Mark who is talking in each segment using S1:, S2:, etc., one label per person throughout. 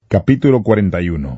S1: Capítulo 41.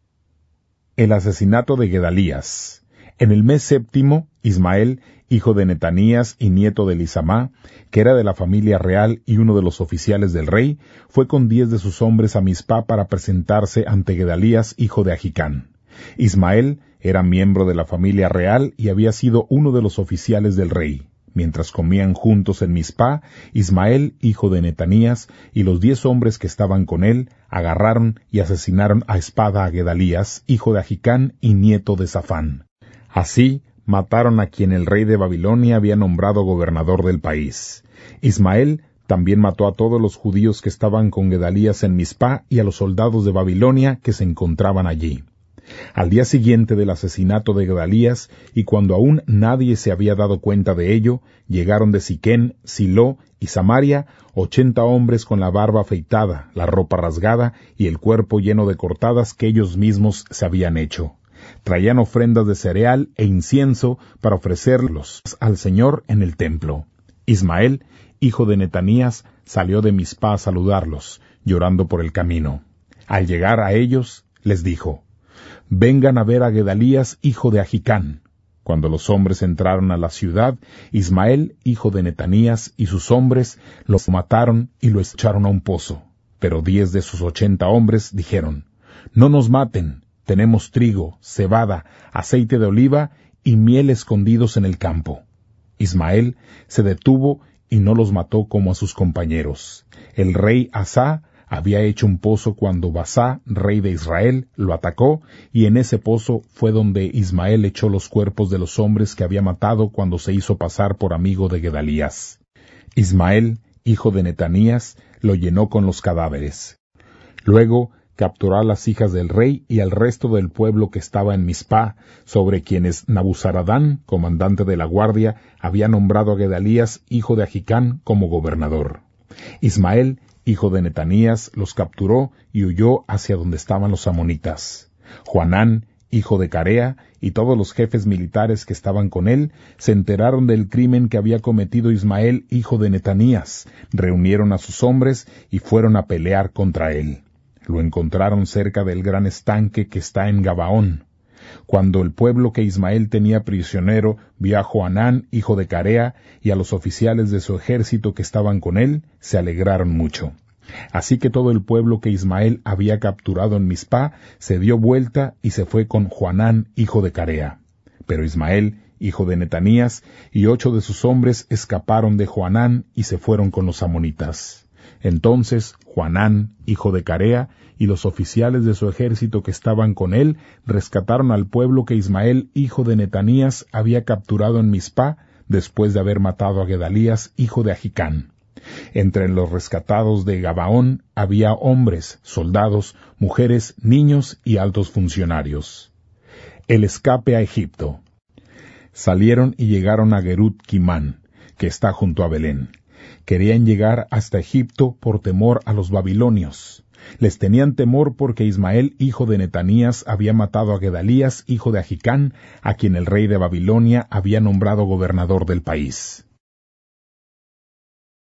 S1: El asesinato de Gedalías. En el mes séptimo, Ismael, hijo de Netanías y nieto de Elisama, que era de la familia real y uno de los oficiales del rey, fue con 10 de sus hombres a Mizpá para presentarse ante Gedalías, hijo de Ahicam. Ismael era miembro de la familia real y había sido uno de los oficiales del rey. Mientras comían juntos en Mizpá, Ismael, hijo de Netanías, y los 10 hombres que estaban con él, agarraron y asesinaron a espada a Gedalías, hijo de Ahicam y nieto de Safán. Así, mataron a quien el rey de Babilonia había nombrado gobernador del país. Ismael también mató a todos los judíos que estaban con Gedalías en Mizpá y a los soldados de Babilonia que se encontraban allí. Al día siguiente del asesinato de Gedalías, y cuando aún nadie se había dado cuenta de ello, llegaron de Siquén, Silo y Samaria 80 hombres con la barba afeitada, la ropa rasgada y el cuerpo lleno de cortadas que ellos mismos se habían hecho. Traían ofrendas de cereal e incienso para ofrecerlos al Señor en el templo. Ismael, hijo de Netanías, salió de Mizpá a saludarlos, llorando por el camino. Al llegar a ellos, les dijo: «Vengan a ver a Gedalías, hijo de Ahicam». Cuando los hombres entraron a la ciudad, Ismael, hijo de Netanías, y sus hombres los mataron y lo echaron a un pozo. Pero 10 de sus 80 hombres dijeron: «No nos maten, tenemos trigo, cebada, aceite de oliva y miel escondidos en el campo». Ismael se detuvo y no los mató como a sus compañeros. El rey Asá había hecho un pozo cuando Basá, rey de Israel, lo atacó, y en ese pozo fue donde Ismael echó los cuerpos de los hombres que había matado cuando se hizo pasar por amigo de Gedalías. Ismael, hijo de Netanías, lo llenó con los cadáveres. Luego capturó a las hijas del rey y al resto del pueblo que estaba en Mizpá, sobre quienes Nabuzaradán, comandante de la guardia, había nombrado a Gedalías, hijo de Ahicam, como gobernador. Ismael, hijo de Netanías, los capturó y huyó hacia donde estaban los amonitas. Joanán, hijo de Carea, y todos los jefes militares que estaban con él, se enteraron del crimen que había cometido Ismael, hijo de Netanías, reunieron a sus hombres y fueron a pelear contra él. Lo encontraron cerca del gran estanque que está en Gabaón. Cuando el pueblo que Ismael tenía prisionero vio a Joanán, hijo de Carea, y a los oficiales de su ejército que estaban con él, se alegraron mucho. Así que todo el pueblo que Ismael había capturado en Mizpá se dio vuelta y se fue con Joanán, hijo de Carea. Pero Ismael, hijo de Netanías, y 8 de sus hombres escaparon de Joanán y se fueron con los amonitas. Entonces Joanán, hijo de Carea, y los oficiales de su ejército que estaban con él rescataron al pueblo que Ismael, hijo de Netanías, había capturado en Mizpá después de haber matado a Gedalías, hijo de Ahicam. Entre los rescatados de Gabaón había hombres, soldados, mujeres, niños y altos funcionarios. El escape a Egipto. Salieron y llegaron a Gerut Quimán, que está junto a Belén. Querían llegar hasta Egipto por temor a los babilonios. Les tenían temor porque Ismael, hijo de Netanías, había matado a Gedalías, hijo de Ahicam, a quien el rey de Babilonia había nombrado gobernador del país.